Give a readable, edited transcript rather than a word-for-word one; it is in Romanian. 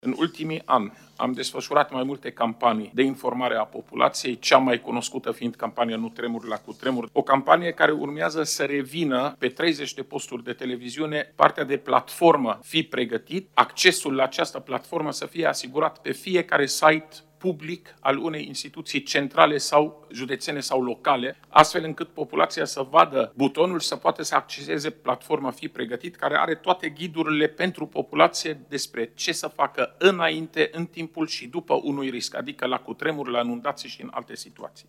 În ultimii ani am desfășurat mai multe campanii de informare a populației, cea mai cunoscută fiind campania Nu tremur la cutremur, o campanie care urmează să revină pe 30 de posturi de televiziune partea de platformă Fi pregătit, accesul la această platformă să fie asigurat pe fiecare site public al unei instituții centrale sau județene sau locale, astfel încât populația să vadă butonul și să poată să acceseze platforma Fi pregătit, care are toate ghidurile pentru populație despre ce să facă înainte, în timpul și după unui risc, adică la cutremur, la inundații și în alte situații.